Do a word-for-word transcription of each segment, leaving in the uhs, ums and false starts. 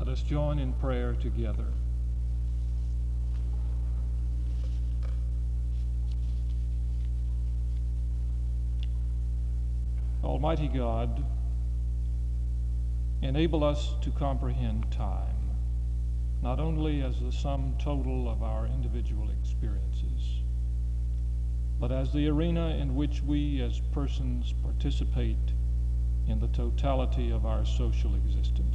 us join in prayer together. Almighty God, enable us to comprehend time, not only as the sum total of our individual experiences, but as the arena in which we as persons participate in the totality of our social existence.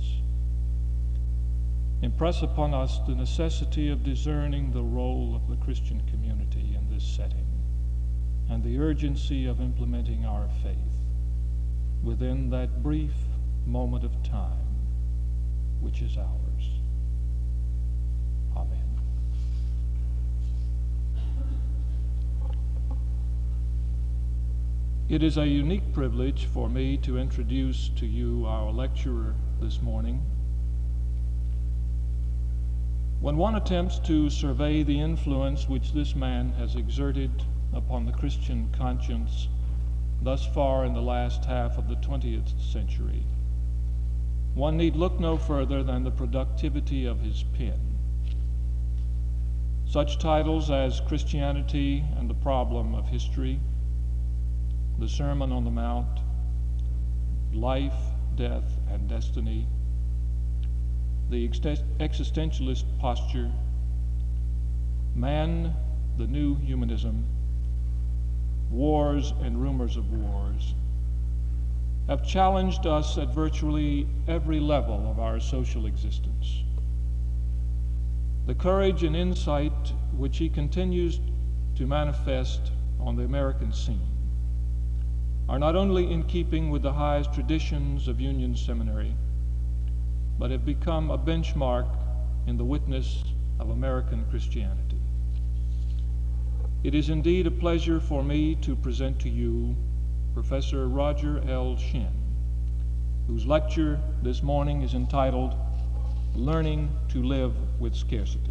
Impress upon us the necessity of discerning the role of the Christian community in this setting, and the urgency of implementing our faith within that brief moment of time which is ours. Amen. It is a unique privilege for me to introduce to you our lecturer this morning. When one attempts to survey the influence which this man has exerted upon the Christian conscience thus far in the last half of the twentieth century, one need look no further than the productivity of his pen. Such titles as Christianity and the Problem of History, The Sermon on the Mount, Life, Death, and Destiny, The Existentialist Posture, Man, the New Humanism, Wars and Rumors of Wars, have challenged us at virtually every level of our social existence. The courage and insight which he continues to manifest on the American scene are not only in keeping with the highest traditions of Union Seminary, but have become a benchmark in the witness of American Christianity. It is indeed a pleasure for me to present to you Professor Roger L. Shinn, whose lecture this morning is entitled Learning to Live with Scarcity.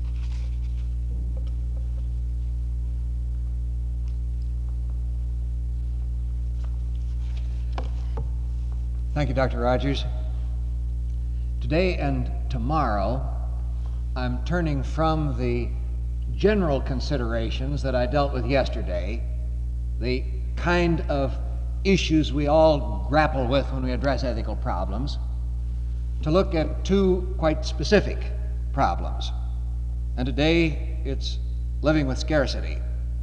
Thank you, Doctor Rogers. Today and tomorrow, I'm turning from the general considerations that I dealt with yesterday, the kind of issues we all grapple with when we address ethical problems, to look at two quite specific problems. And today, it's living with scarcity.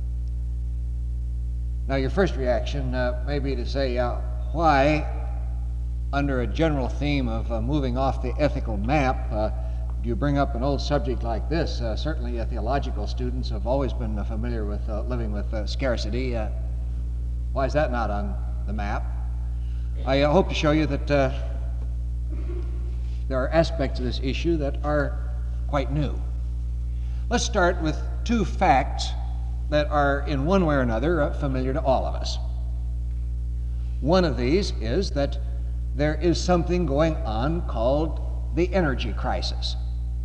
Now, your first reaction uh, may be to say, uh, why, under a general theme of uh, moving off the ethical map, uh, do you bring up an old subject like this? Uh, certainly uh, theological students have always been uh, familiar with uh, living with uh, scarcity. Uh, why is that not on the map? I uh, hope to show you that uh, there are aspects of this issue that are quite new. Let's start with two facts that are in one way or another uh, familiar to all of us. One of these is that there is something going on called the energy crisis.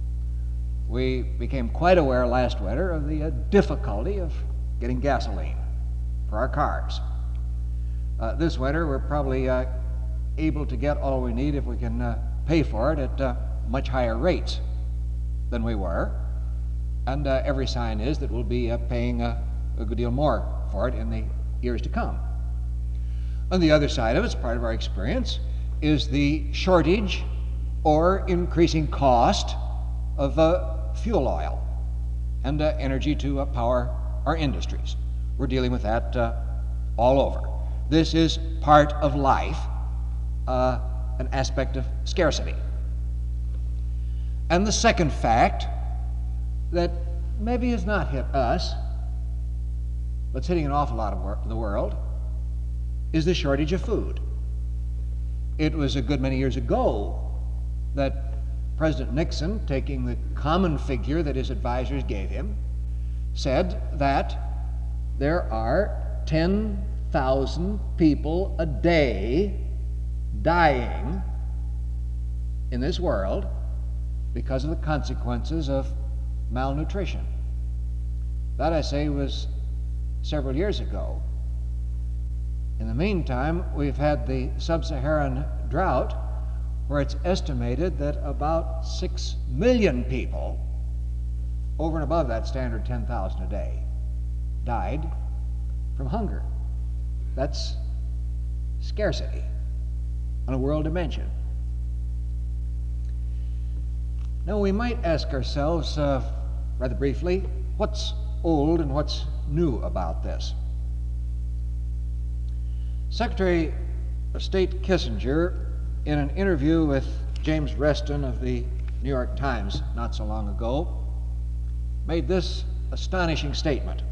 We became quite aware last winter of the uh, difficulty of getting gasoline for our cars. Uh, this winter, we're probably uh, able to get all we need if we can uh, pay for it at uh, much higher rates than we were. And uh, every sign is that we'll be uh, paying uh, a good deal more for it in the years to come. On the other side of it, as part of our experience, is the shortage or increasing cost of uh, fuel oil and uh, energy to uh, power our industries. We're dealing with that uh, all over. This is part of life, uh, an aspect of scarcity. And the second fact that maybe has not hit us, but it's hitting an awful lot of wor- the world, is the shortage of food. It was a good many years ago that President Nixon, taking the common figure that his advisors gave him, said that there are ten thousand people a day dying in this world because of the consequences of malnutrition. That, I say, was several years ago. In the meantime, we've had the sub-Saharan drought, where it's estimated that about six million people, over and above that standard ten thousand a day, died from hunger. That's scarcity on a world dimension. Now, we might ask ourselves, uh, rather briefly, what's old and what's new about this? Secretary of State Kissinger, in an interview with James Reston of the New York Times not so long ago, made this astonishing statement.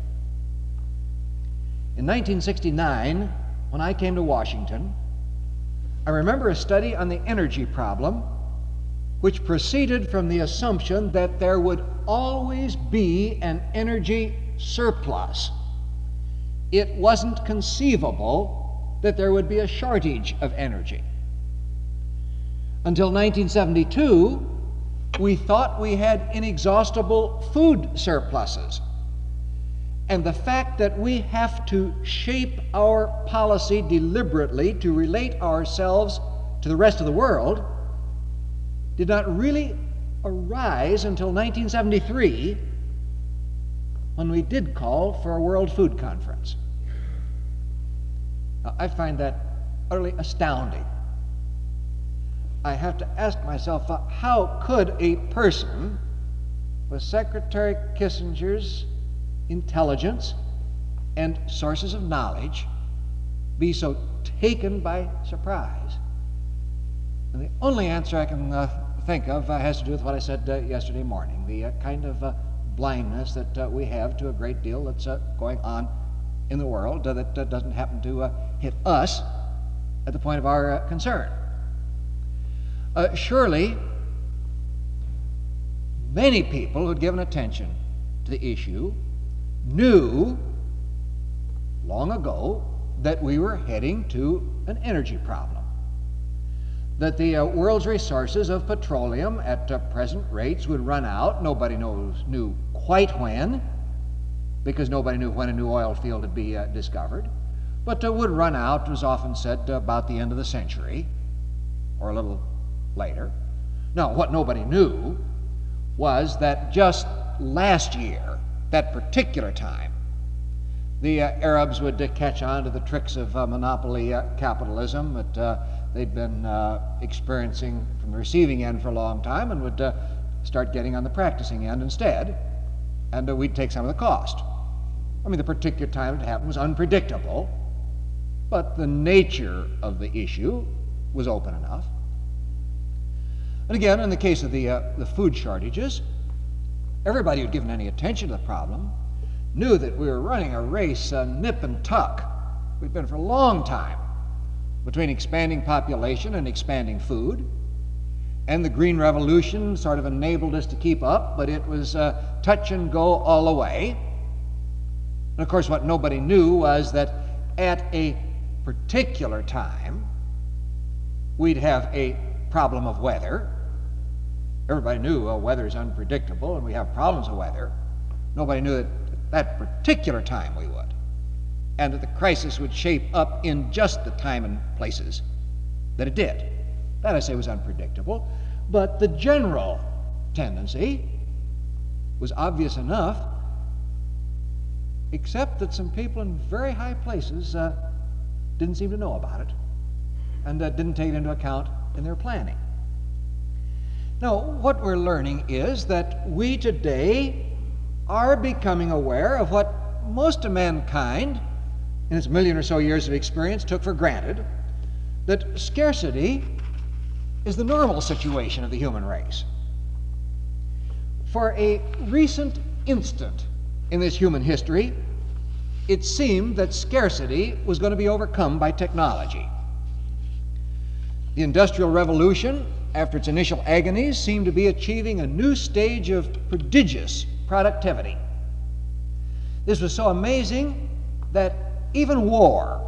In nineteen sixty-nine, when I came to Washington, I remember a study on the energy problem which proceeded from the assumption that there would always be an energy surplus. It wasn't conceivable that there would be a shortage of energy. Until nineteen seventy-two, we thought we had inexhaustible food surpluses. And the fact that we have to shape our policy deliberately to relate ourselves to the rest of the world did not really arise until nineteen seventy-three, when we did call for a World Food Conference. Now, I find that utterly astounding. I have to ask myself, uh, how could a person with Secretary Kissinger's intelligence and sources of knowledge be so taken by surprise? And the only answer I can uh, think of uh, has to do with what I said uh, yesterday morning, the uh, kind of uh, blindness that uh, we have to a great deal that's uh, going on in the world uh, that uh, doesn't happen to uh, hit us at the point of our uh, concern. Uh, surely, many who had given attention to the issue knew long ago that we were heading to an energy problem, that the uh, world's resources of petroleum at uh, present rates would run out. Nobody knows, knew quite when, because nobody knew when a new oil field would be uh, discovered, but uh, would run out, was often said, uh, about the end of the century, or a little later. Now, what nobody knew was that just last year, that particular time, the uh, Arabs would uh, catch on to the tricks of uh, monopoly uh, capitalism that uh, they'd been uh, experiencing from the receiving end for a long time, and would uh, start getting on the practicing end instead, and uh, we'd take some of the cost. I mean, the particular time it happened was unpredictable, but the nature of the issue was open enough. And again, in the case of the, uh, the food shortages, everybody who'd given any attention to the problem knew that we were running a race, uh, nip and tuck. We've been for a long time between expanding population and expanding food. And the Green Revolution sort of enabled us to keep up, but it was uh, touch and go all the way. And of course, what nobody knew was that at a particular time, we'd have a problem of weather. Everybody knew uh, weather is unpredictable and we have problems with weather. Nobody knew that at that particular time we would, and that the crisis would shape up in just the time and places that it did. That, I say, was unpredictable, but the general tendency was obvious enough, except that some people in very high places uh, didn't seem to know about it, and uh, didn't take it into account in their planning. Now, what we're learning is that we today are becoming aware of what most of mankind, in its million or so years of experience, took for granted, that scarcity is the normal situation of the human race. For a recent instant in this human history, it seemed that scarcity was going to be overcome by technology. The Industrial Revolution, after its initial agonies, seemed to be achieving a new stage of prodigious productivity. This was so amazing that even war,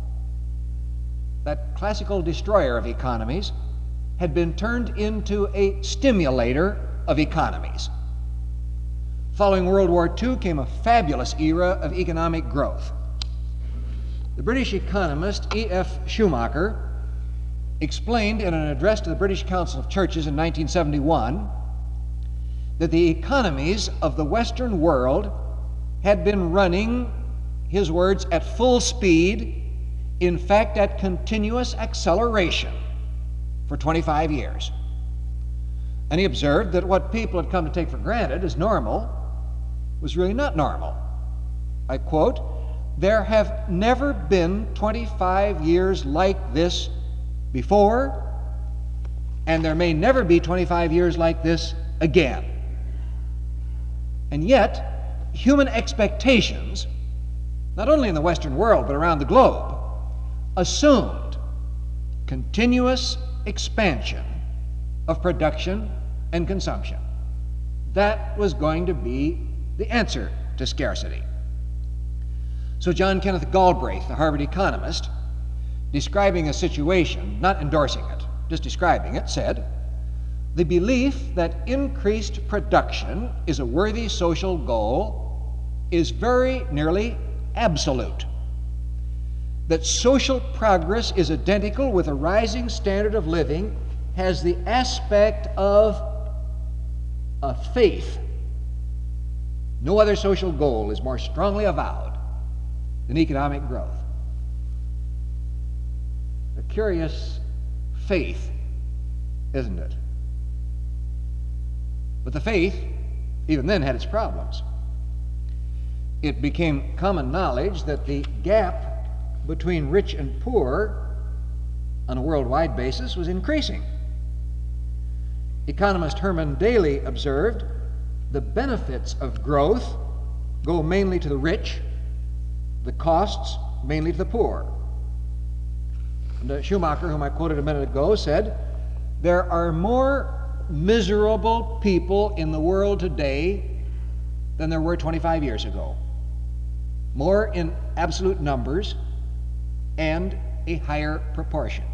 that classical destroyer of economies, had been turned into a stimulator of economies. Following World War Two came a fabulous era of economic growth. The British economist E F Schumacher, explained in an address to the British Council of Churches in nineteen seventy-one that the economies of the Western world had been running, his words, at full speed, in fact at continuous acceleration for twenty-five years. And he observed that what people had come to take for granted as normal was really not normal. I quote, "There have never been twenty-five years like this before, and there may never be twenty-five years like this again." And yet, human expectations, not only in the Western world but around the globe, assumed continuous expansion of production and consumption. That was going to be the answer to scarcity. So John Kenneth Galbraith, the Harvard economist, describing a situation, not endorsing it, just describing it, said, "The belief that increased production is a worthy social goal is very nearly absolute. That social progress is identical with a rising standard of living has the aspect of a faith. No other social goal is more strongly avowed than economic growth." A curious faith, isn't it? But the faith, even then, had its problems. It became common knowledge that the gap between rich and poor on a worldwide basis was increasing. Economist Herman Daly observed, "The benefits of growth go mainly to the rich, the costs mainly to the poor." And uh, Schumacher, whom I quoted a minute ago, said, "There are more miserable people in the world today than there were twenty-five years ago. More in absolute numbers and a higher proportion."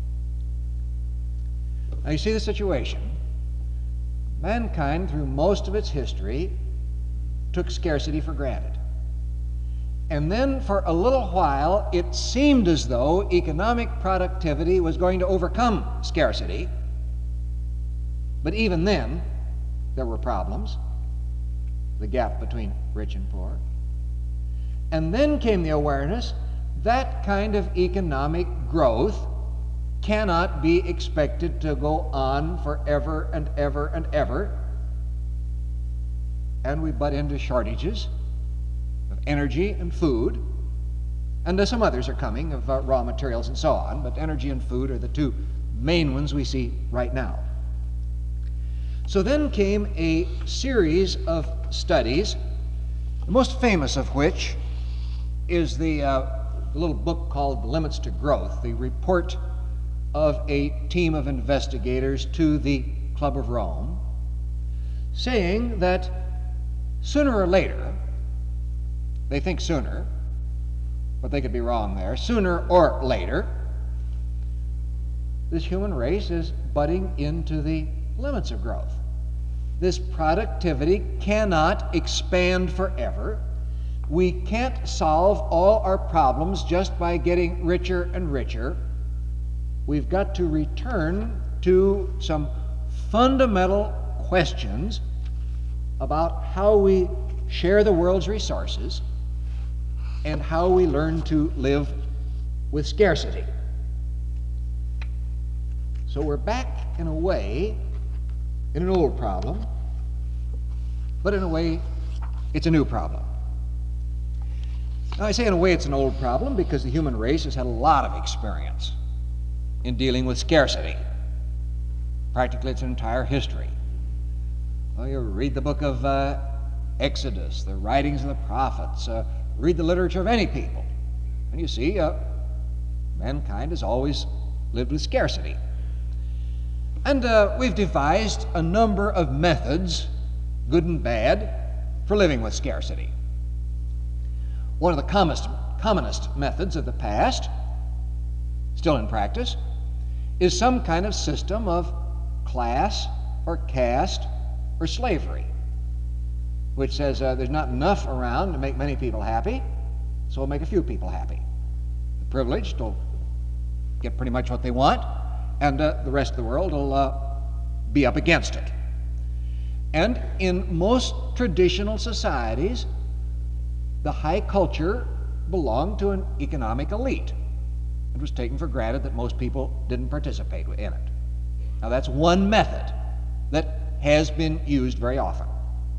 Now you see the situation. Mankind, through most of its history, took scarcity for granted. And then for a little while, it seemed as though economic productivity was going to overcome scarcity. But even then, there were problems, the gap between rich and poor. And then came the awareness that kind of economic growth cannot be expected to go on forever and ever and ever. And we butt into shortages of energy and food, and uh, some others are coming of uh, raw materials and so on, but energy and food are the two main ones we see right now. So then came a series of studies, the most famous of which is the, uh, the little book called Limits to Growth, the report of a team of investigators to the Club of Rome, saying that sooner or later, they think sooner, but they could be wrong there, sooner or later, this human race is butting into the limits of growth. This productivity cannot expand forever. We can't solve all our problems just by getting richer and richer. We've got to return to some fundamental questions about how we share the world's resources and how we learn to live with scarcity. So we're back, in a way, in an old problem, but in a way, it's a new problem. Now, I say in a way it's an old problem because the human race has had a lot of experience in dealing with scarcity, practically its entire history. Well, you read the book of uh, Exodus, the writings of the prophets, uh, read the literature of any people, and you see uh, mankind has always lived with scarcity. And uh, we've devised a number of methods, good and bad, for living with scarcity. One of the commonest, commonest methods of the past, still in practice, is some kind of system of class or caste or slavery, which says uh, there's not enough around to make many people happy, so we'll make a few people happy. The privileged will get pretty much what they want, and uh, the rest of the world will uh, be up against it. And in most traditional societies, the high culture belonged to an economic elite. It was taken for granted that most people didn't participate in it. Now that's one method that has been used very often.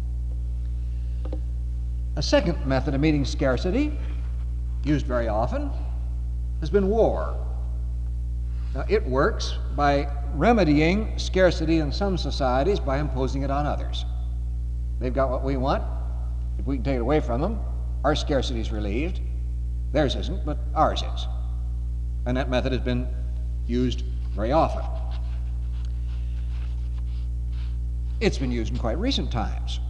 A second method of meeting scarcity, used very often, has been war. Now, it works by remedying scarcity in some societies by imposing it on others. They've got what we want. If we can take it away from them, our scarcity is relieved. Theirs isn't, but ours is. And that method has been used very often. It's been used in quite recent times.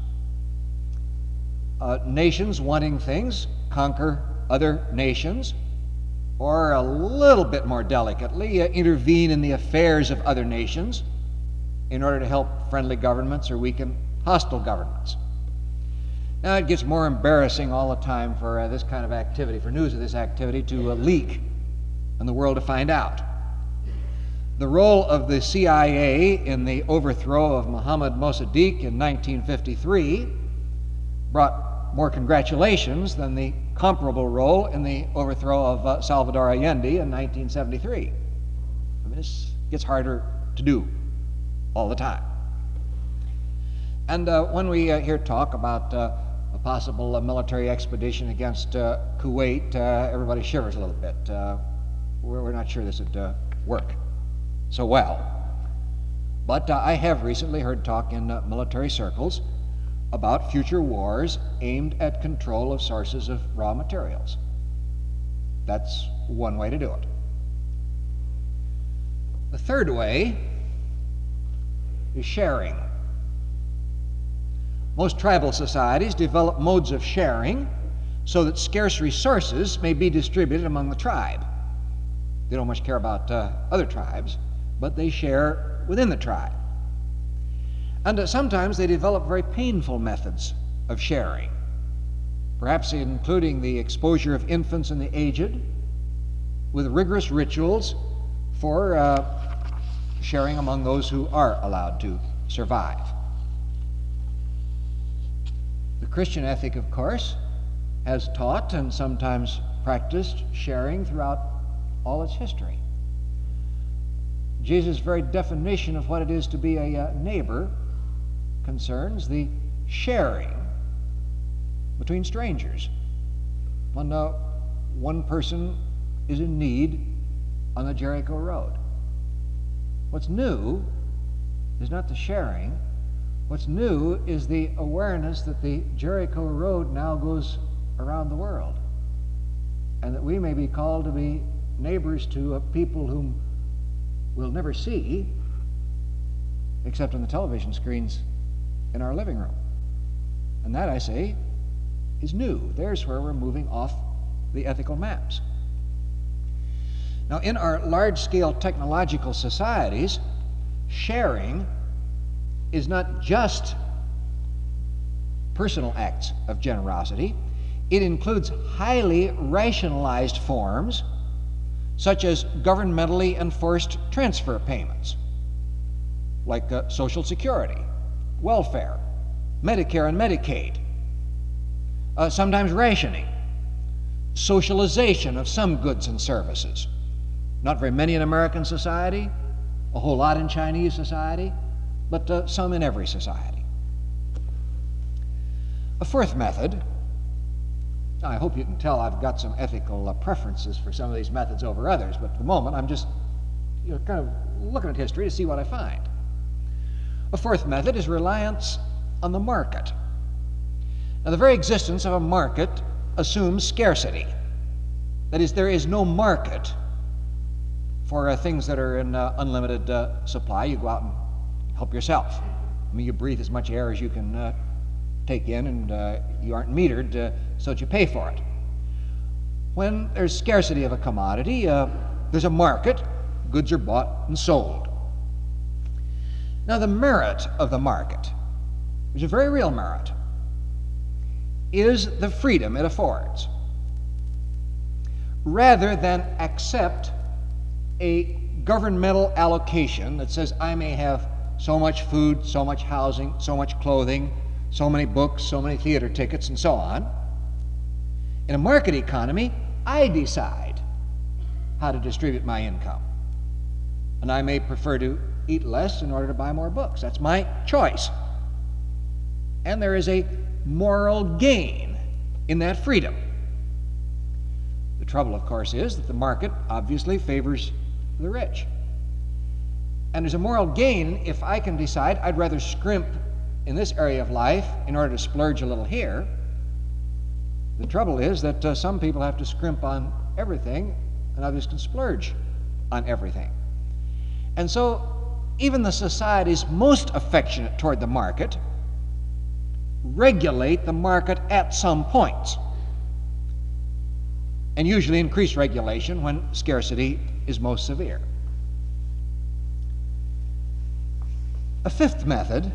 Uh, nations wanting things conquer other nations, or a little bit more delicately, uh, intervene in the affairs of other nations in order to help friendly governments or weaken hostile governments. Now, it gets more embarrassing all the time for uh, this kind of activity, for news of this activity to uh, leak and the world to find out. The role of the C I A in the overthrow of Mohammad Mossadegh in nineteen fifty-three brought more congratulations than the comparable role in the overthrow of uh, Salvador Allende in nineteen seventy-three. I mean, this gets harder to do all the time. And uh, when we uh, hear talk about uh, a possible uh, military expedition against uh, Kuwait, uh, everybody shivers a little bit. Uh, we're, we're not sure this would uh, work so well. But uh, I have recently heard talk in uh, military circles about future wars aimed at control of sources of raw materials. That's one way to do it. The third way is sharing. Most tribal societies develop modes of sharing so that scarce resources may be distributed among the tribe. They don't much care about uh, other tribes, but they share within the tribe. And uh, sometimes they develop very painful methods of sharing, perhaps including the exposure of infants and the aged, with rigorous rituals for uh, sharing among those who are allowed to survive. The Christian ethic, of course, has taught and sometimes practiced sharing throughout all its history. Jesus' very definition of what it is to be a uh, neighbor concerns the sharing between strangers. When uh, one person is in need on the Jericho Road. What's new is not the sharing. What's new is the awareness that the Jericho Road now goes around the world, and that we may be called to be neighbors to uh, people whom we'll never see except on the television screens in our living room. And that, I say, is new. There's where we're moving off the ethical maps. Now, in our large-scale technological societies, sharing is not just personal acts of generosity. It includes highly rationalized forms, such as governmentally enforced transfer payments, like uh, Social Security, welfare, Medicare and Medicaid, uh, sometimes rationing, socialization of some goods and services. Not very many in American society, a whole lot in Chinese society, but uh, some in every society. A fourth method, I hope you can tell I've got some ethical uh, preferences for some of these methods over others, but at the moment I'm just you know, kind of looking at history to see what I find. A fourth method is reliance on the market. Now, the very existence of a market assumes scarcity. That is, there is no market for uh, things that are in uh, unlimited uh, supply. You go out and help yourself. I mean, you breathe as much air as you can uh, take in, and uh, you aren't metered uh, so that you pay for it. When there's scarcity of a commodity, uh, there's a market, goods are bought and sold. Now, the merit of the market, which is a very real merit, is the freedom it affords. Rather than accept a governmental allocation that says I may have so much food, so much housing, so much clothing, so many books, so many theater tickets, and so on. In a market economy, I decide how to distribute my income. And I may prefer to eat less in order to buy more books. That's my choice. And there is a moral gain in that freedom. The trouble, of course, is that the market obviously favors the rich. And there's a moral gain if I can decide I'd rather scrimp in this area of life in order to splurge a little here. The trouble is that uh, some people have to scrimp on everything and others can splurge on everything. And so even the societies most affectionate toward the market regulate the market at some points, and usually increase regulation when scarcity is most severe. A fifth method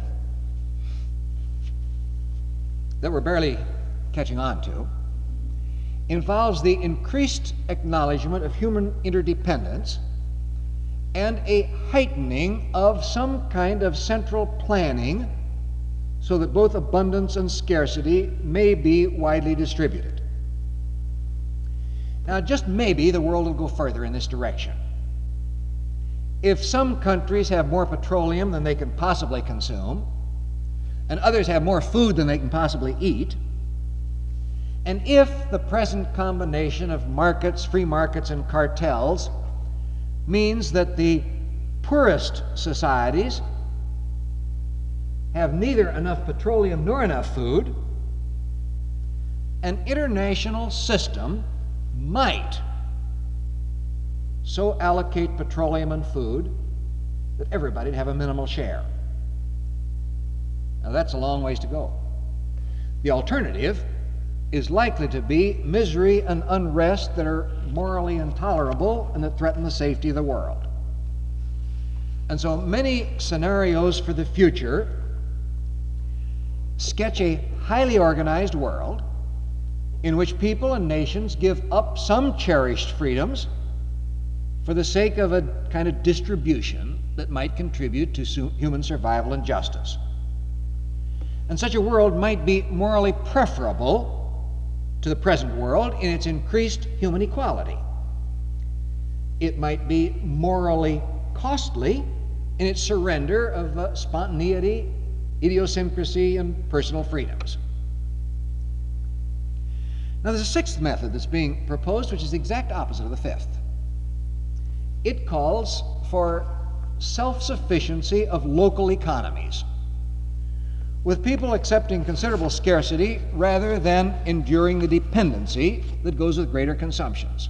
that we're barely catching on to involves the increased acknowledgement of human interdependence and a heightening of some kind of central planning so that both abundance and scarcity may be widely distributed. Now, just maybe the world will go further in this direction. If some countries have more petroleum than they can possibly consume, and others have more food than they can possibly eat, and if the present combination of markets, free markets, and cartels means that the poorest societies have neither enough petroleum nor enough food, an international system might so allocate petroleum and food that everybody'd have a minimal share. Now that's a long ways to go. The alternative is likely to be misery and unrest that are morally intolerable and that threaten the safety of the world. And so many scenarios for the future sketch a highly organized world in which people and nations give up some cherished freedoms for the sake of a kind of distribution that might contribute to su- human survival and justice. And such a world might be morally preferable to the present world in its increased human equality. It might be morally costly in its surrender of uh, spontaneity, idiosyncrasy, and personal freedoms. Now, there's a sixth method that's being proposed, which is the exact opposite of the fifth. It calls for self-sufficiency of local economies, with people accepting considerable scarcity rather than enduring the dependency that goes with greater consumptions.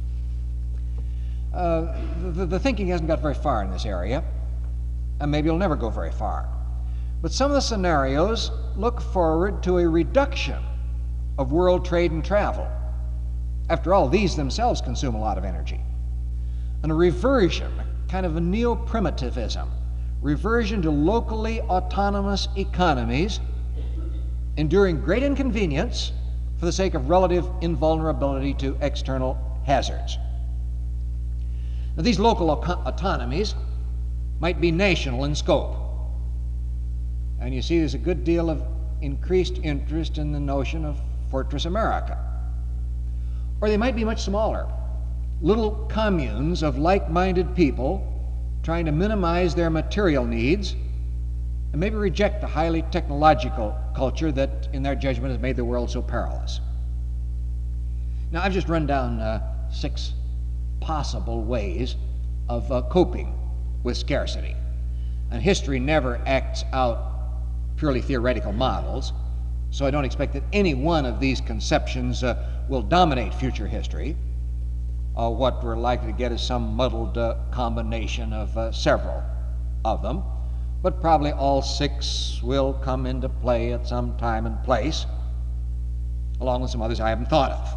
Uh, the, the thinking hasn't got very far in this area, and maybe it'll never go very far. But some of the scenarios look forward to a reduction of world trade and travel. After all, these themselves consume a lot of energy. And a reversion, kind of a neo-primitivism, reversion to locally autonomous economies enduring great inconvenience for the sake of relative invulnerability to external hazards. Now, these local au- autonomies might be national in scope. And you see there's a good deal of increased interest in the notion of Fortress America. Or they might be much smaller, little communes of like-minded people trying to minimize their material needs and maybe reject the highly technological culture that, in their judgment, has made the world so perilous. Now, I've just run down uh, six possible ways of uh, coping with scarcity. And history never acts out purely theoretical models, so I don't expect that any one of these conceptions uh, will dominate future history. Uh, what we're likely to get is some muddled uh, combination of uh, several of them, but probably all six will come into play at some time and place, along with some others I haven't thought of.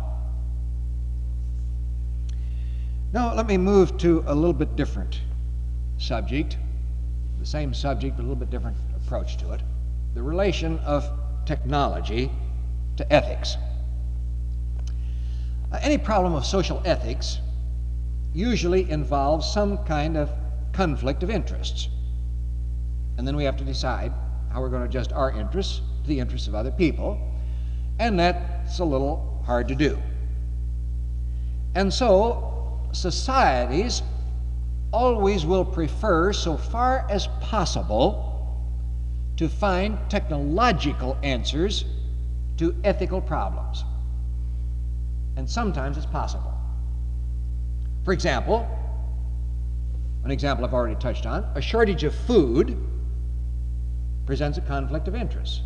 Now let me move to a little bit different subject, the same subject but a little bit different approach to it, the relation of technology to ethics. Uh, any problem of social ethics usually involves some kind of conflict of interests. And then we have to decide how we're going to adjust our interests to the interests of other people, and that's a little hard to do. And so societies always will prefer, so far as possible, to find technological answers to ethical problems. And sometimes it's possible. For example, an example I've already touched on, a shortage of food presents a conflict of interest.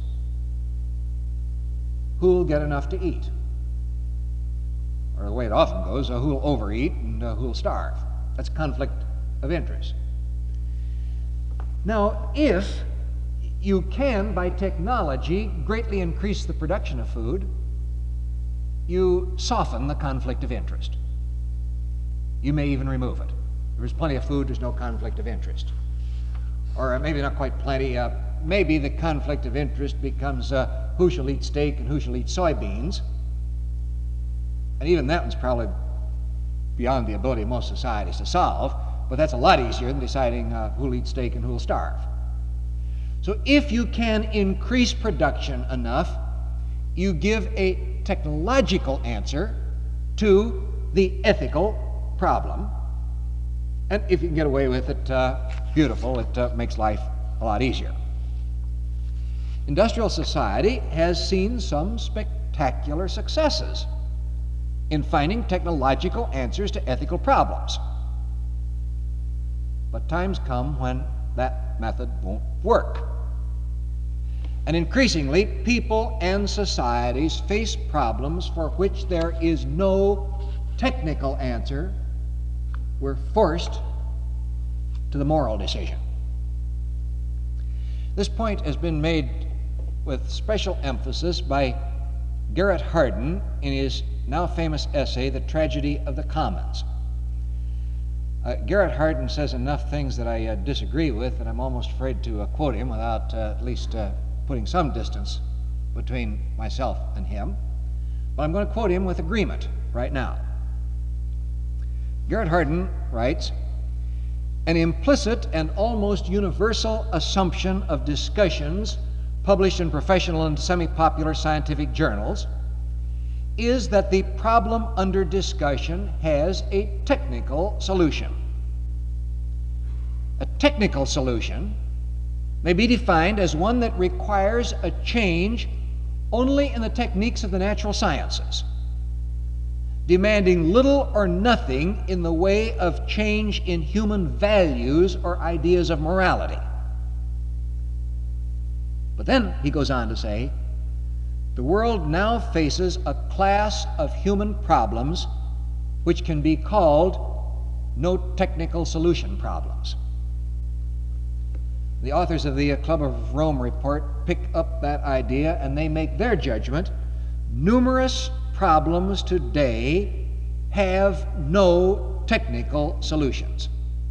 Who will get enough to eat? Or the way it often goes, uh, who will overeat and uh, who will starve? That's conflict of interest. Now, if you can, by technology, greatly increase the production of food, you soften the conflict of interest. You may even remove it. There's plenty of food, there's no conflict of interest. Or uh, maybe not quite plenty, uh, maybe the conflict of interest becomes uh, who shall eat steak and who shall eat soybeans. And even that one's probably beyond the ability of most societies to solve, but that's a lot easier than deciding uh, who'll eat steak and who'll starve. So if you can increase production enough, you give a technological answer to the ethical problem. And if you can get away with it, uh, beautiful, it uh, makes life a lot easier. Industrial society has seen some spectacular successes in finding technological answers to ethical problems. But times come when that method won't work. And increasingly, people and societies face problems for which there is no technical answer. We're forced to the moral decision. This point has been made with special emphasis by Garrett Hardin in his now famous essay, The Tragedy of the Commons. Uh, Garrett Hardin says enough things that I uh, disagree with that I'm almost afraid to uh, quote him without uh, at least uh, putting some distance between myself and him. But I'm going to quote him with agreement right now. Garrett Hardin writes, "An implicit and almost universal assumption of discussions published in professional and semi-popular scientific journals is that the problem under discussion has a technical solution. A technical solution may be defined as one that requires a change only in the techniques of the natural sciences, demanding little or nothing in the way of change in human values or ideas of morality." But then he goes on to say, "The world now faces a class of human problems which can be called no technical solution problems." The authors of the Club of Rome report pick up that idea and they make their judgment. Numerous problems today have no technical solutions.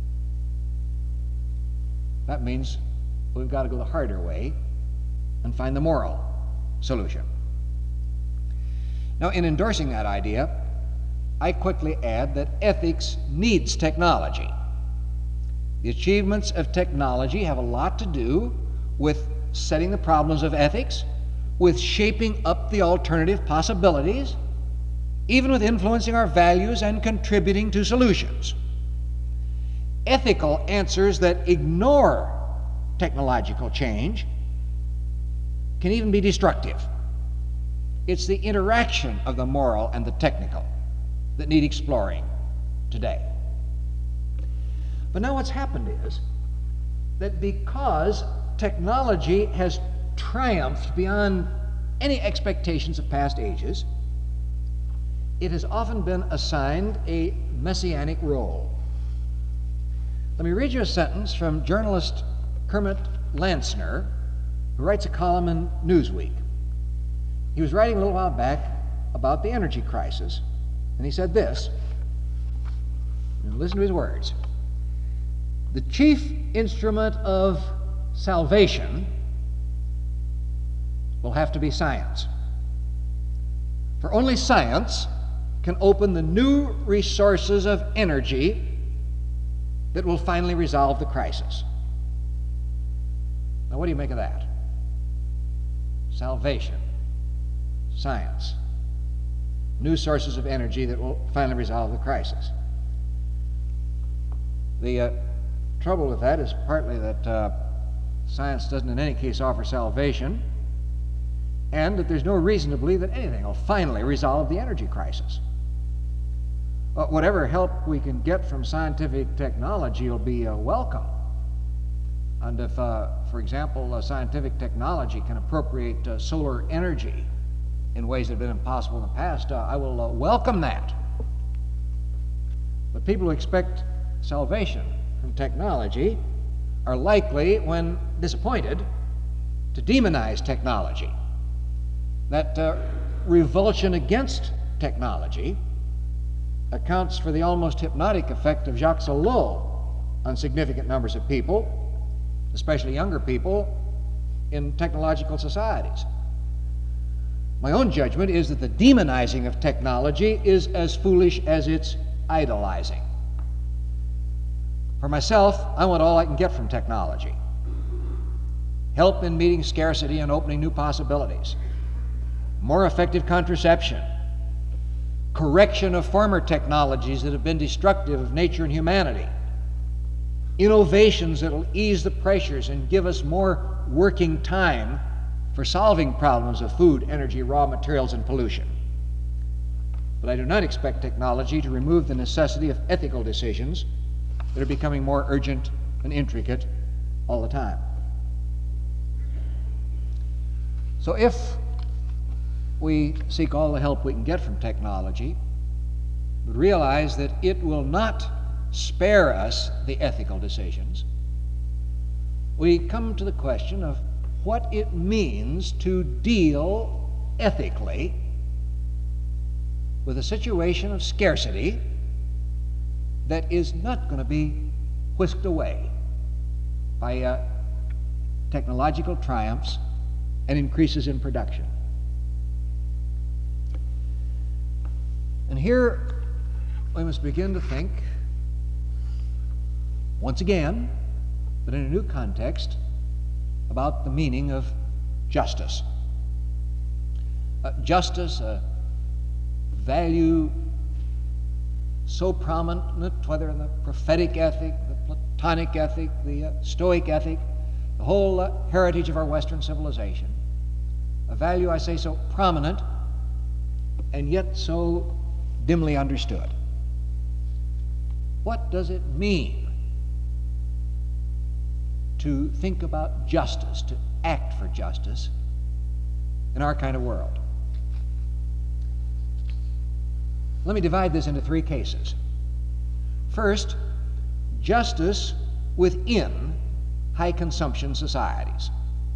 That means we've got to go the harder way and find the moral solution. Now, in endorsing that idea, I quickly add that ethics needs technology. The achievements of technology have a lot to do with setting the problems of ethics, with shaping up the alternative possibilities, even with influencing our values and contributing to solutions. Ethical answers that ignore technological change can even be destructive. It's the interaction of the moral and the technical that need exploring today. But now what's happened is that because technology has triumphed beyond any expectations of past ages, it has often been assigned a messianic role. Let me read you a sentence from journalist Kermit Lansner, who writes a column in Newsweek. He was writing a little while back about the energy crisis, and he said this, and listen to his words: "The chief instrument of salvation will have to be science. For only science can open the new resources of energy that will finally resolve the crisis. Now, what do you make of that? Salvation, science, new sources of energy that will finally resolve the crisis. The uh, trouble with that is partly that uh, science doesn't in any case offer salvation, and that there's no reason to believe that anything will finally resolve the energy crisis. But whatever help we can get from scientific technology will be uh, welcome. And if, uh, for example, uh, scientific technology can appropriate uh, solar energy in ways that have been impossible in the past, uh, I will uh, welcome that. But people who expect salvation from technology are likely, when disappointed, to demonize technology. That uh, revulsion against technology accounts for the almost hypnotic effect of Jacques Ellul on significant numbers of people, especially younger people, in technological societies. My own judgment is that the demonizing of technology is as foolish as its idolizing. For myself, I want all I can get from technology. Help in meeting scarcity and opening new possibilities. More effective contraception. Correction of former technologies that have been destructive of nature and humanity. Innovations that will ease the pressures and give us more working time for solving problems of food, energy, raw materials, and pollution. But I do not expect technology to remove the necessity of ethical decisions that are becoming more urgent and intricate all the time. So if we seek all the help we can get from technology, but realize that it will not spare us the ethical decisions, we come to the question of what it means to deal ethically with a situation of scarcity that is not going to be whisked away by uh, technological triumphs and increases in production. And here we must begin to think, once again, but in a new context, about the meaning of justice. Uh, justice, a value so prominent, whether in the prophetic ethic, the Platonic ethic, the uh, Stoic ethic, the whole uh, heritage of our Western civilization. A value, I say, so prominent and yet so dimly understood. What does it mean to think about justice, to act for justice in our kind of world? Let me divide this into three cases. First, justice within high consumption societies.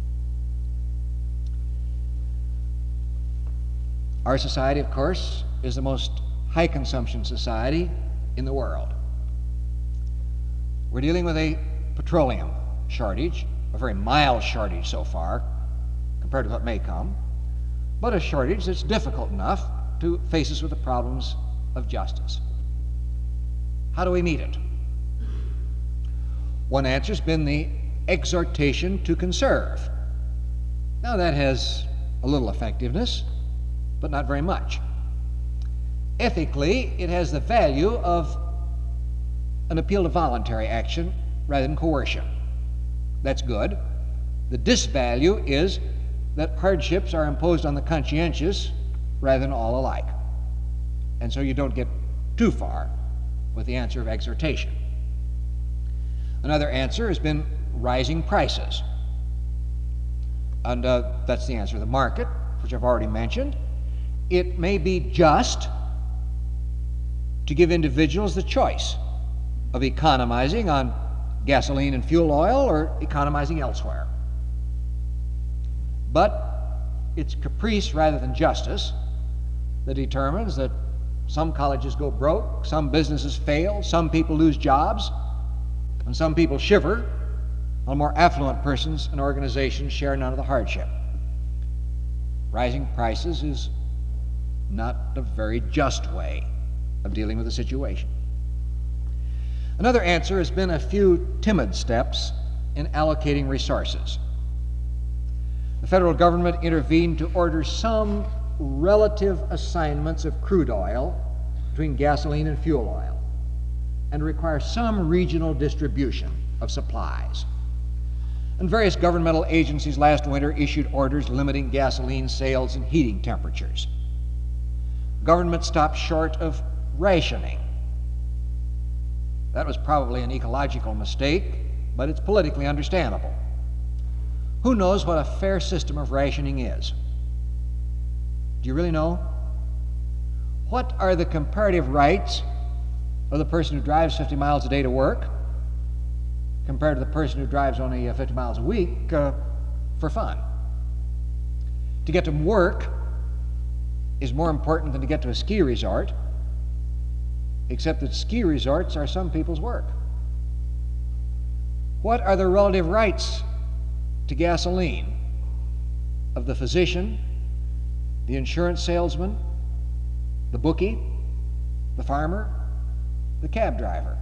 Our society, of course, is the most high consumption society in the world. We're dealing with a petroleum shortage, a very mild shortage so far, compared to what may come, but a shortage that's difficult enough to face us with the problems of justice. How do we meet it? One answer's been the exhortation to conserve. Now that has a little effectiveness, but not very much. Ethically, it has the value of an appeal to voluntary action rather than coercion. That's good. The disvalue is that hardships are imposed on the conscientious rather than all alike. And so you don't get too far with the answer of exhortation. Another answer has been rising prices. And uh, that's the answer of the market, which I've already mentioned. It may be just to give individuals the choice of economizing on gasoline and fuel oil or economizing elsewhere. But it's caprice rather than justice that determines that some colleges go broke, some businesses fail, some people lose jobs, and some people shiver, while more affluent persons and organizations share none of the hardship. Rising prices is not a very just way of dealing with the situation. Another answer has been a few timid steps in allocating resources. The federal government intervened to order some relative assignments of crude oil between gasoline and fuel oil, and require some regional distribution of supplies. And various governmental agencies last winter issued orders limiting gasoline sales and heating temperatures. Government stopped short of rationing. That was probably an ecological mistake, but it's politically understandable. Who knows what a fair system of rationing is? Do you really know? What are the comparative rights of the person who drives fifty miles a day to work compared to the person who drives only uh, fifty miles a week uh, for fun? To get to work is more important than to get to a ski resort, except that ski resorts are some people's work. What are the relative rights to gasoline of the physician, the insurance salesman, the bookie, the farmer, the cab driver?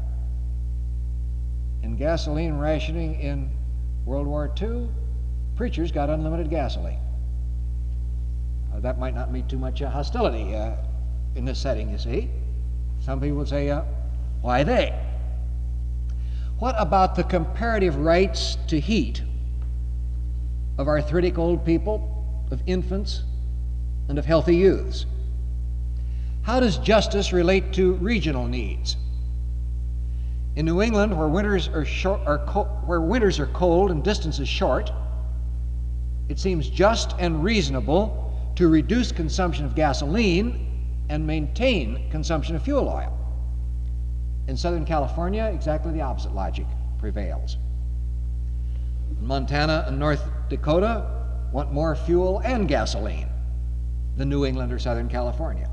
In gasoline rationing in World War Two, preachers got unlimited gasoline. Uh, that might not meet too much uh, hostility uh, in this setting, you see. Some people would say, uh, why they? What about the comparative rights to heat of arthritic old people, of infants, and of healthy youths? How does justice relate to regional needs? In New England, where winters are short, are co- where winters are cold and distances short, it seems just and reasonable to reduce consumption of gasoline and maintain consumption of fuel oil. In Southern California, exactly the opposite logic prevails. Montana and North Dakota want more fuel and gasoline than New England or Southern California.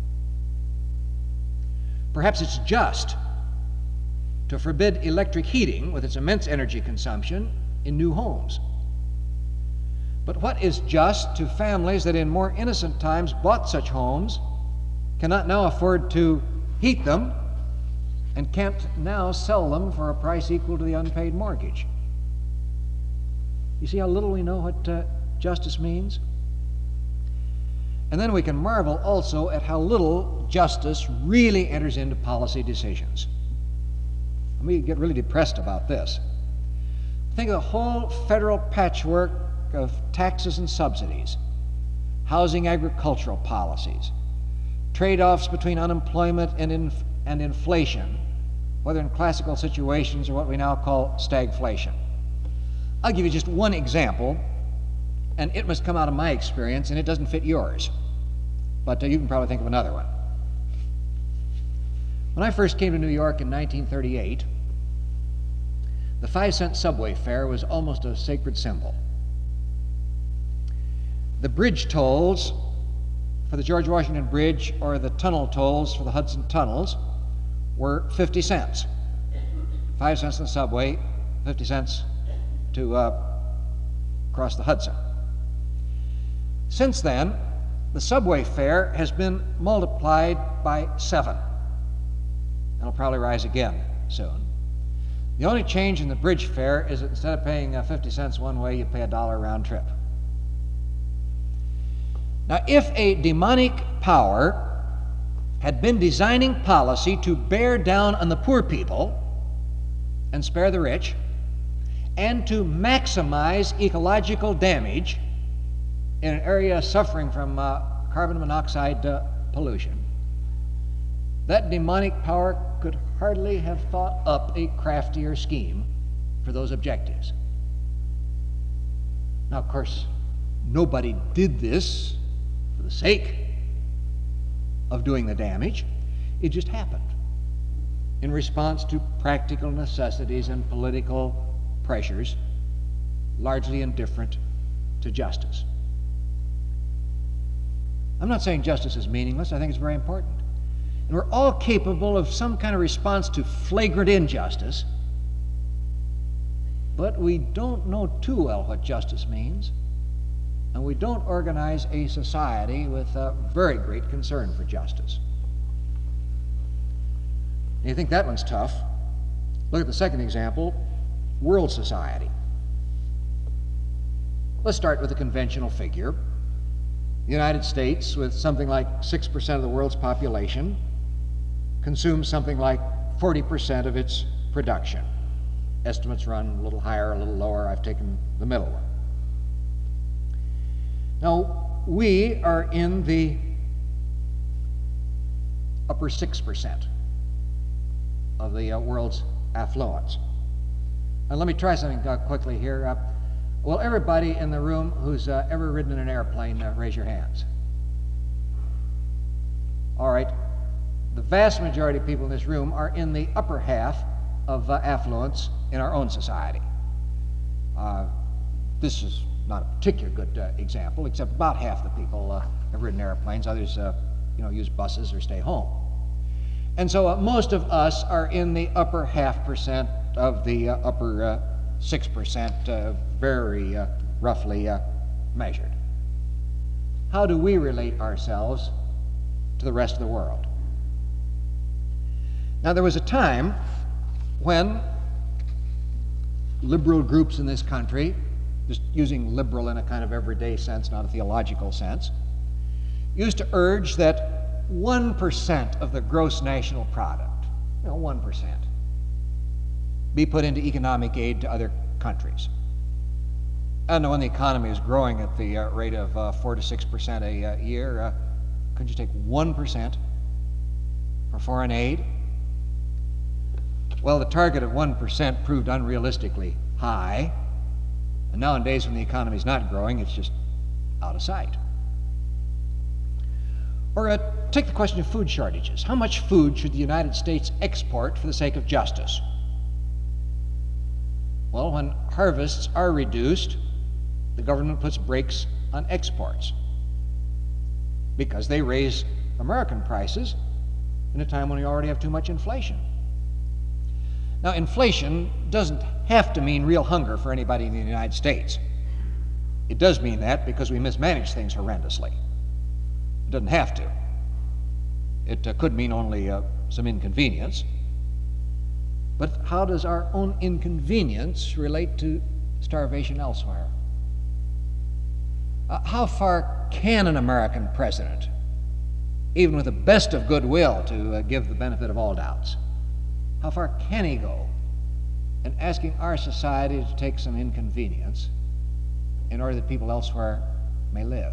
Perhaps it's just to forbid electric heating with its immense energy consumption in new homes. But what is just to families that in more innocent times bought such homes, cannot now afford to heat them, and can't now sell them for a price equal to the unpaid mortgage? You see how little we know what uh, justice means? And then we can marvel also at how little justice really enters into policy decisions. Let me get really depressed about this. Think of the whole federal patchwork of taxes and subsidies, housing, agricultural policies, trade-offs between unemployment and, inf- and inflation, whether in classical situations or what we now call stagflation. I'll give you just one example, and it must come out of my experience, and it doesn't fit yours, but uh, you can probably think of another one. When I first came to New York in nineteen thirty-eight, the five-cent subway fare was almost a sacred symbol. The bridge tolls for the George Washington Bridge or the tunnel tolls for the Hudson tunnels were fifty cents. Five cents on the subway, fifty cents to uh, cross the Hudson. Since then, the subway fare has been multiplied by seven. It'll probably rise again soon. The only change in the bridge fare is that instead of paying uh, fifty cents one way, you pay a dollar round trip. Now, if a demonic power had been designing policy to bear down on the poor people and spare the rich, and to maximize ecological damage in an area suffering from uh, carbon monoxide uh, pollution, that demonic power could hardly have thought up a craftier scheme for those objectives. Now, of course, nobody did this for the sake of doing the damage. It just happened in response to practical necessities and political pressures, largely indifferent to justice. I'm not saying justice is meaningless. I think it's very important. And we're all capable of some kind of response to flagrant injustice, but we don't know too well what justice means, and we don't organize a society with a very great concern for justice. And you think that one's tough? Look at the second example, world society. Let's start with a conventional figure. The United States, with something like six percent of the world's population, consumes something like forty percent of its production. Estimates run a little higher, a little lower. I've taken the middle one. Now, we are in the upper six percent of the uh, world's affluence. Now, let me try something uh, quickly here. Uh, will everybody in the room who's uh, ever ridden in an airplane uh, raise your hands? All right. The vast majority of people in this room are in the upper half of uh, affluence in our own society. Uh, this is not a particularly good uh, example, except about half the people uh, have ridden airplanes. Others, uh, you know, use buses or stay home. And so uh, most of us are in the upper half percent of the uh, upper uh, six percent, uh, very uh, roughly uh, measured. How do we relate ourselves to the rest of the world? Now, there was a time when liberal groups in this country, just using liberal in a kind of everyday sense, not a theological sense, used to urge that one percent of the gross national product, you know, one percent, be put into economic aid to other countries. And when the economy is growing at the uh, rate of uh, four to six percent a uh, year, uh, could you take one percent for foreign aid? Well, the target of one percent proved unrealistically high, and nowadays when the economy is not growing, it's just out of sight. Or uh, take the question of food shortages. How much food should the United States export for the sake of justice? Well, when harvests are reduced, the government puts brakes on exports because they raise American prices in a time when we already have too much inflation. Now, inflation doesn't have to mean real hunger for anybody in the United States. It does mean that because we mismanage things horrendously. It doesn't have to. It uh, could mean only uh, some inconvenience. But how does our own inconvenience relate to starvation elsewhere? Uh, how far can an American president, even with the best of goodwill to uh, give the benefit of all doubts, how far can he go in asking our society to take some inconvenience in order that people elsewhere may live?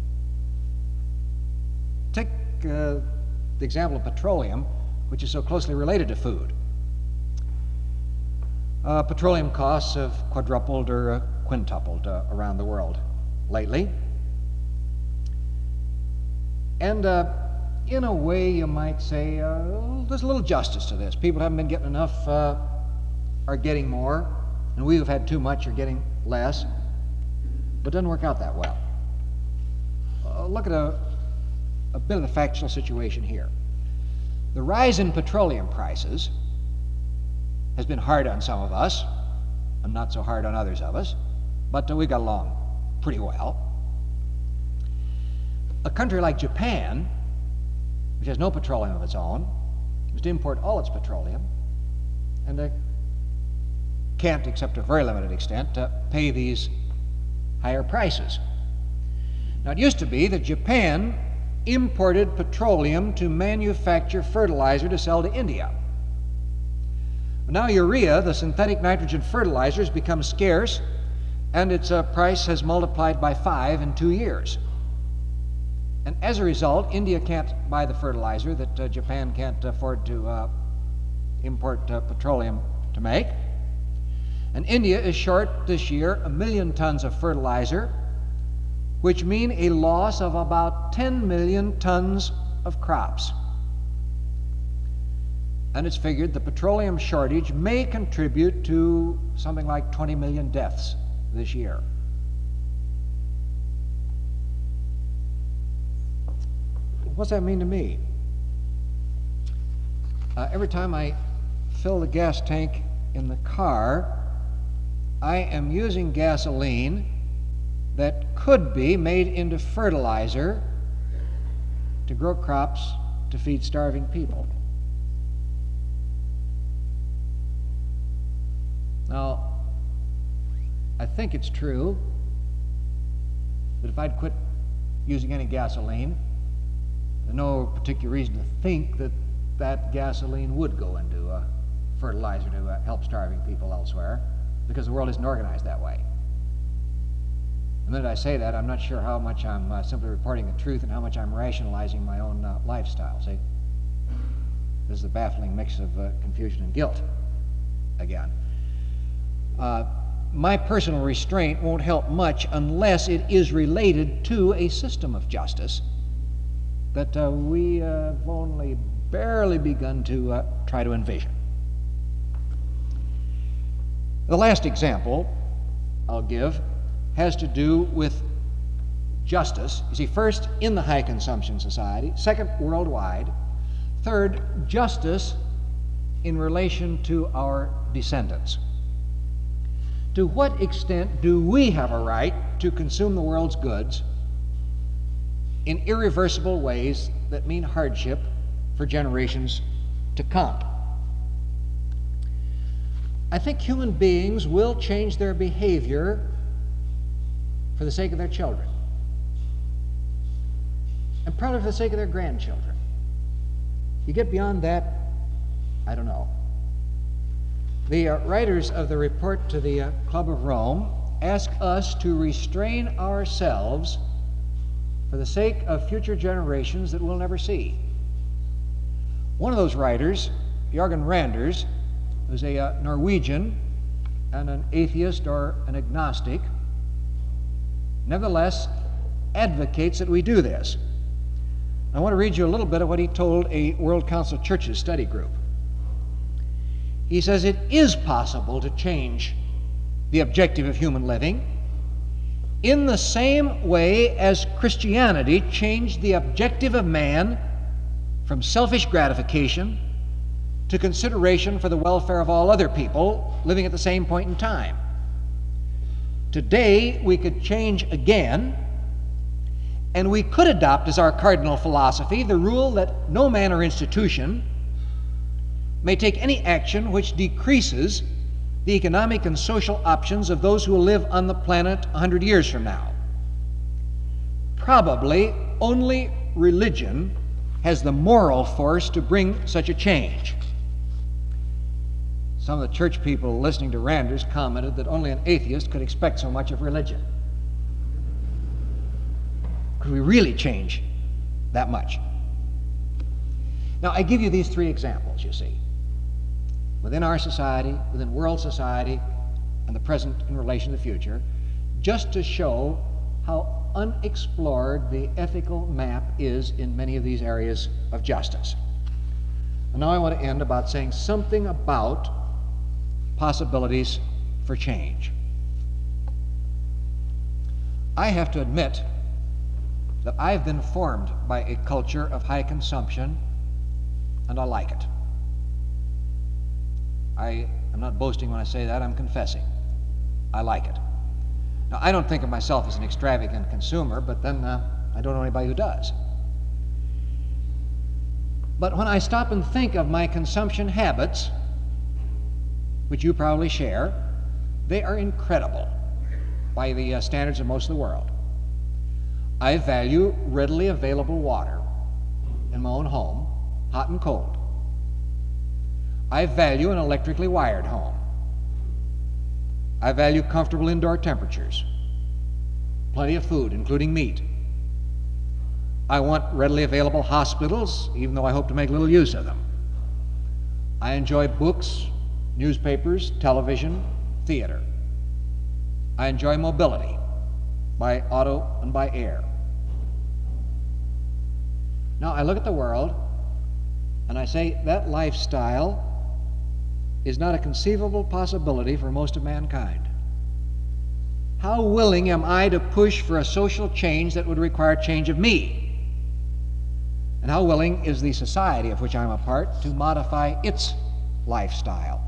Take uh, the example of petroleum, which is so closely related to food. Uh, petroleum costs have quadrupled or uh, quintupled uh, around the world lately. And uh, in a way, you might say, uh, there's a little justice to this. People haven't been getting enough, uh, are getting more, and we have had too much, are getting less. But it doesn't work out that well. Uh, look at a, a bit of the factual situation here. The rise in petroleum prices has been hard on some of us, and not so hard on others of us, but uh, we got along pretty well. A country like Japan, which has no petroleum of its own, is to import all its petroleum, and uh, can't, except to a very limited extent, uh, pay these higher prices. Now, it used to be that Japan imported petroleum to manufacture fertilizer to sell to India. But now urea, the synthetic nitrogen fertilizer, has become scarce, and its uh, price has multiplied by five in two years. And as a result, India can't buy the fertilizer that uh, Japan can't afford to uh, import uh, petroleum to make. And India is short this year a million tons of fertilizer, which mean a loss of about ten million tons of crops. And it's figured the petroleum shortage may contribute to something like twenty million deaths this year. What's that mean to me? Uh, every time I fill the gas tank in the car, I am using gasoline that could be made into fertilizer to grow crops to feed starving people. Now, I think it's true that if I'd quit using any gasoline, there's no particular reason to think that that gasoline would go into uh, fertilizer to uh, help starving people elsewhere, because the world isn't organized that way. The minute I say that, I'm not sure how much I'm uh, simply reporting the truth and how much I'm rationalizing my own uh, lifestyle. See, this is a baffling mix of uh, confusion and guilt again. Uh, my personal restraint won't help much unless it is related to a system of justice that uh, we uh, have only barely begun to uh, try to envision. The last example I'll give has to do with justice. You see, first, in the high consumption society, second, worldwide, third, justice in relation to our descendants. To what extent do we have a right to consume the world's goods in irreversible ways that mean hardship for generations to come? I think human beings will change their behavior for the sake of their children, and probably for the sake of their grandchildren. You get beyond that, I don't know. The uh, writers of the report to the uh, Club of Rome ask us to restrain ourselves for the sake of future generations that we'll never see. One of those writers, Jørgen Randers, who's a uh, Norwegian and an atheist or an agnostic, nevertheless advocates that we do this. I want to read you a little bit of what he told a World Council of Churches study group. He says it is possible to change the objective of human living in the same way as Christianity changed the objective of man from selfish gratification to consideration for the welfare of all other people living at the same point in time. Today, we could change again, and we could adopt as our cardinal philosophy the rule that no man or institution may take any action which decreases the economic and social options of those who will live on the planet a hundred years from now. Probably only religion has the moral force to bring such a change. Some of the church people listening to Randers commented that only an atheist could expect so much of religion. Could we really change that much? Now, I give you these three examples, you see, within our society, within world society, and the present in relation to the future, just to show how unexplored the ethical map is in many of these areas of justice. And now I want to end about saying something about possibilities for change. I have to admit that I've been formed by a culture of high consumption, and I like it. I am not boasting when I say that, I'm confessing. I like it. Now, I don't think of myself as an extravagant consumer, but then uh, I don't know anybody who does. But when I stop and think of my consumption habits, which you probably share, they are incredible by the uh, standards of most of the world. I value readily available water in my own home, hot and cold. I value an electrically wired home. I value comfortable indoor temperatures, plenty of food, including meat. I want readily available hospitals, even though I hope to make little use of them. I enjoy books, newspapers, television, theater. I enjoy mobility by auto and by air. Now, I look at the world and I say that lifestyle is not a conceivable possibility for most of mankind. How willing am I to push for a social change that would require change of me? And how willing is the society of which I'm a part to modify its lifestyle?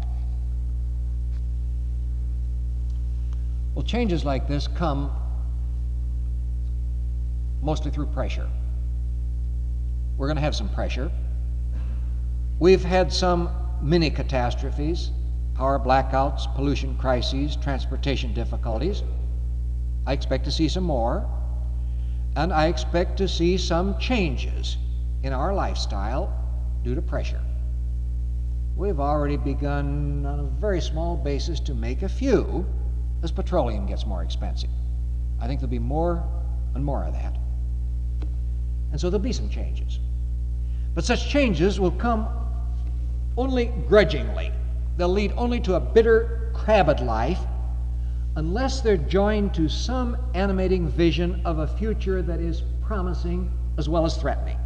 Well, changes like this come mostly through pressure. We're going to have some pressure. We've had some mini catastrophes, power blackouts, pollution crises, transportation difficulties. I expect to see some more, and I expect to see some changes in our lifestyle due to pressure. We've already begun on a very small basis to make a few as petroleum gets more expensive. I think there'll be more and more of that. And so there'll be some changes. But such changes will come only grudgingly. They'll lead only to a bitter, crabbed life unless they're joined to some animating vision of a future that is promising as well as threatening.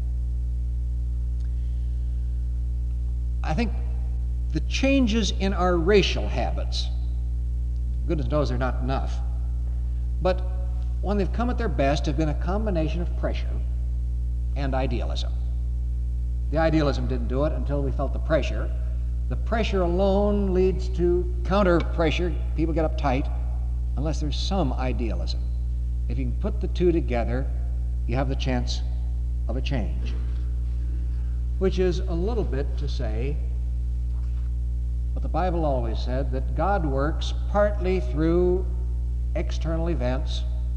I think the changes in our racial habits, goodness knows they're not enough, but when they've come at their best have been a combination of pressure and idealism. The idealism didn't do it until we felt the pressure. The pressure alone leads to counter pressure. People get uptight unless there's some idealism. If you can put the two together, you have the chance of a change. Which is a little bit to say what the Bible always said, that God works partly through external events.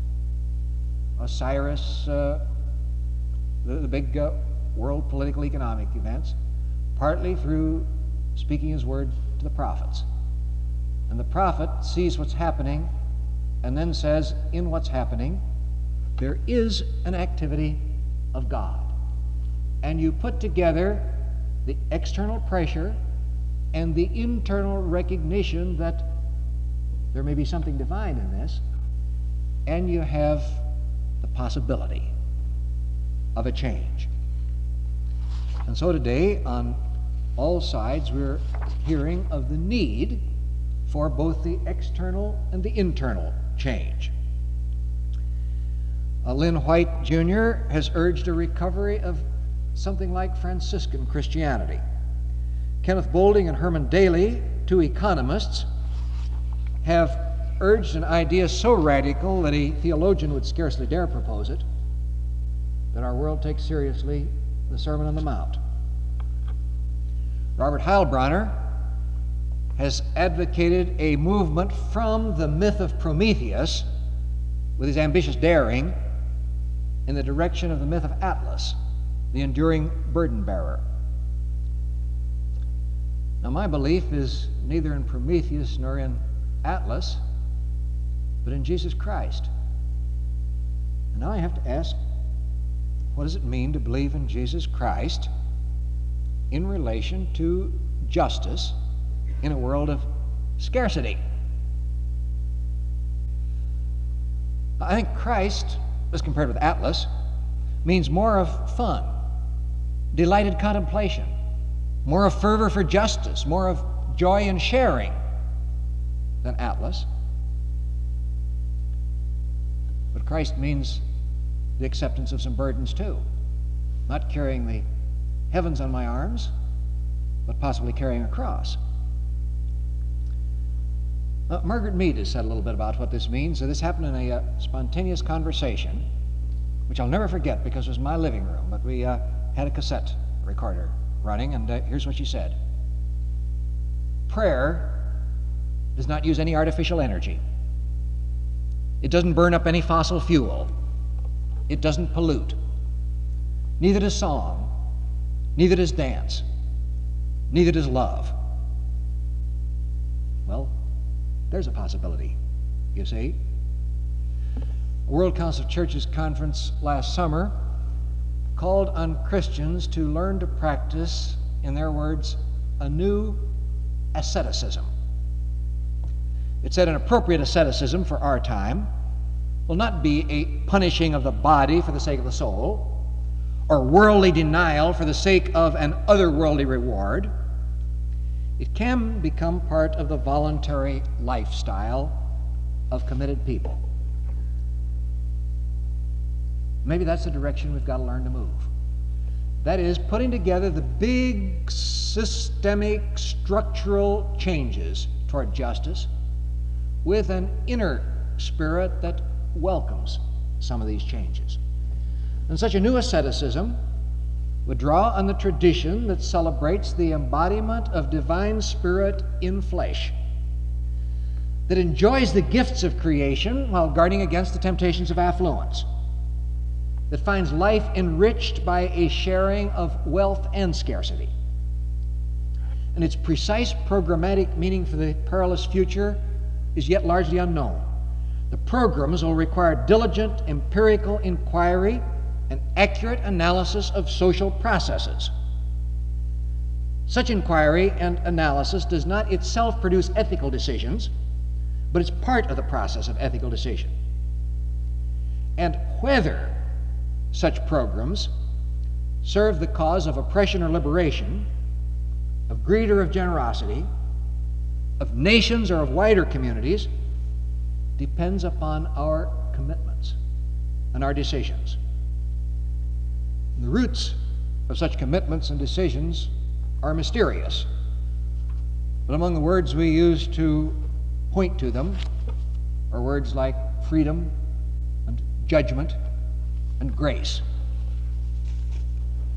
Cyrus, uh, the, the big uh, world political economic events, partly through speaking his word to the prophets. And the prophet sees what's happening and then says, in what's happening, there is an activity of God. And you put together the external pressure and the internal recognition that there may be something divine in this, and you have the possibility of a change. And so today, on all sides, we're hearing of the need for both the external and the internal change. Uh, Lynn White, Junior has urged a recovery of something like Franciscan Christianity. Kenneth Boulding and Herman Daly, two economists, have urged an idea so radical that a theologian would scarcely dare propose it, that our world takes seriously the Sermon on the Mount. Robert Heilbronner has advocated a movement from the myth of Prometheus, with his ambitious daring, in the direction of the myth of Atlas, the enduring burden bearer. Now, my belief is neither in Prometheus nor in Atlas, but in Jesus Christ. And now I have to ask, what does it mean to believe in Jesus Christ in relation to justice in a world of scarcity? I think Christ, as compared with Atlas, means more of fun, delighted contemplation, more of fervor for justice, more of joy in sharing than Atlas. But Christ means the acceptance of some burdens too, not carrying the heavens on my arms, but possibly carrying a cross. Uh, Margaret Mead has said a little bit about what this means. So this happened in a uh, spontaneous conversation, which I'll never forget because it was my living room, but we uh, had a cassette recorder running, and uh, here's what she said. Prayer does not use any artificial energy. It doesn't burn up any fossil fuel. It doesn't pollute. Neither does song. Neither does dance. Neither does love. Well, there's a possibility, you see. A World Council of Churches conference last summer called on Christians to learn to practice, in their words, a new asceticism. It said an appropriate asceticism for our time will not be a punishing of the body for the sake of the soul, or worldly denial for the sake of an otherworldly reward. It can become part of the voluntary lifestyle of committed people. Maybe that's the direction we've got to learn to move. That is, putting together the big systemic structural changes toward justice with an inner spirit that welcomes some of these changes. And such a new asceticism would draw on the tradition that celebrates the embodiment of divine spirit in flesh, that enjoys the gifts of creation while guarding against the temptations of affluence, that finds life enriched by a sharing of wealth and scarcity. And its precise programmatic meaning for the perilous future is yet largely unknown. The programs will require diligent empirical inquiry and accurate analysis of social processes. Such inquiry and analysis does not itself produce ethical decisions, but it's part of the process of ethical decision. And whether such programs serve the cause of oppression or liberation, of greed or of generosity, of nations or of wider communities, depends upon our commitments and our decisions. The roots of such commitments and decisions are mysterious, but among the words we use to point to them are words like freedom and judgment and grace.